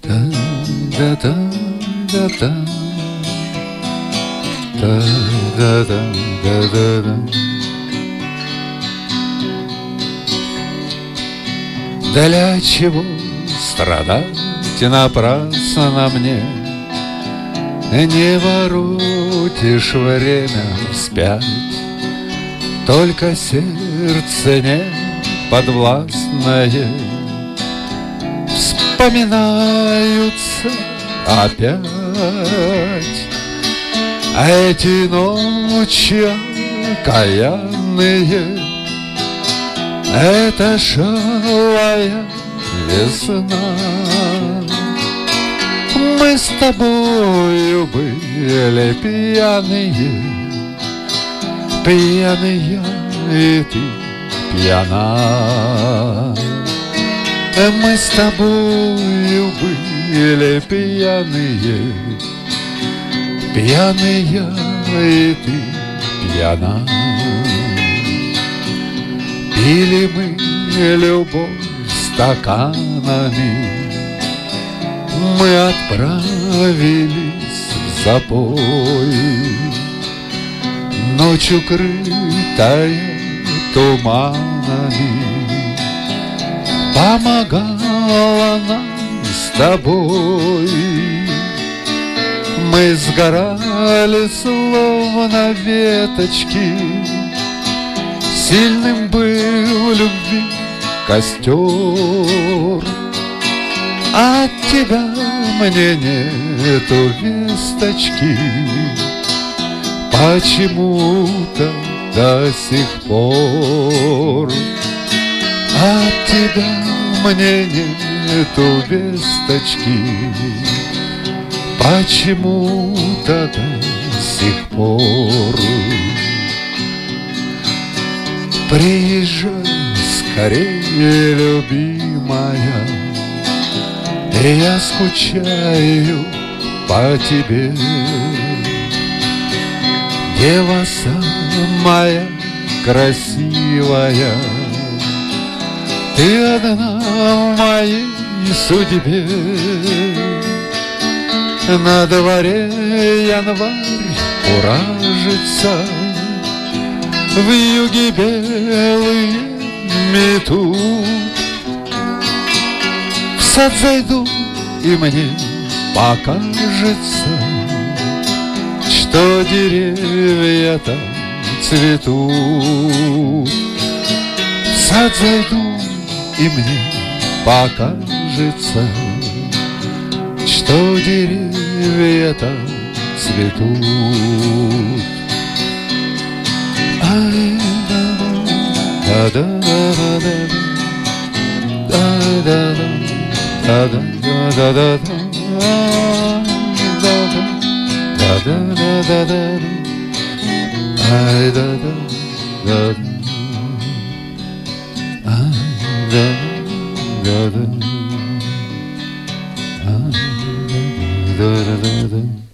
Да-да-да-да-да. Да-да-да-да-да. Для чего страдать напрасно мне? Не воротишь время вспять, только сердце не подвластное. Вспоминаются опять эти ночи окаянные. Это шалая весна. Мы с тобою были пьяные, пьяные, и ты пьяна. Мы с тобою были пьяные, пьяные, и ты пьяна. Пили мы любовь стаканами, мы отправились в запой. Ночь, укрытая туманами, помогала нам с тобой. Мы сгорали, словно веточки, сильным был любви костер. От тебя мне нету весточки, почему-то до сих пор. От тебя мне нету весточки, почему-то до сих пор. Приезжай скорее, любимая, я скучаю по тебе. Дева самая красивая, ты одна в моей судьбе. На дворе январь куражится, вьюги белые метут. В сад зайду, и мне покажется, что деревья там цветут. В сад зайду, и мне покажется, что деревья там цветут. Da